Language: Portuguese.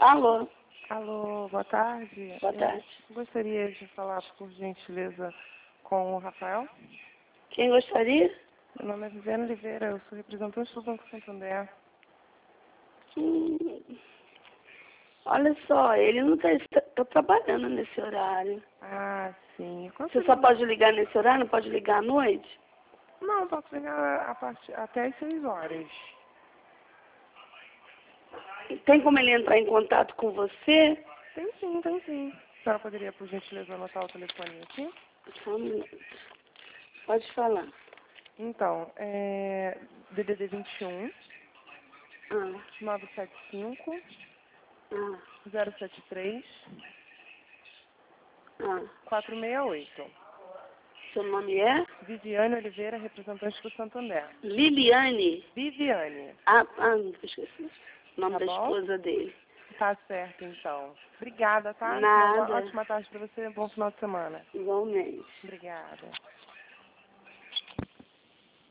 Alô, Alô, boa tarde. boa tarde. Eu gostaria de falar, por gentileza, com o Rafael. Quem gostaria? Meu nome é Viviane Oliveira, eu sou representante do Banco Santander. Olha só, ele não tá trabalhando nesse horário. Ah, sim. Você só pode ligar nesse horário, não pode ligar à noite? Não, posso ligar até às 6 horas. Tem como ele entrar em contato com você? Tem sim, tem sim. A senhora poderia, por gentileza, anotar o telefone aqui? Só um minuto. Pode falar. Então, é DDD 21 Ah, 975 ah, 073 ah. 468. Seu nome é? Viviane Oliveira, representante do Santander. Liliane. Viviane. Não esqueci. O nome Tá da bom? esposa dele. Tá certo, então. Obrigada, tá? Uma Nada. ótima tarde para você. Bom final de semana. Igualmente. Obrigada.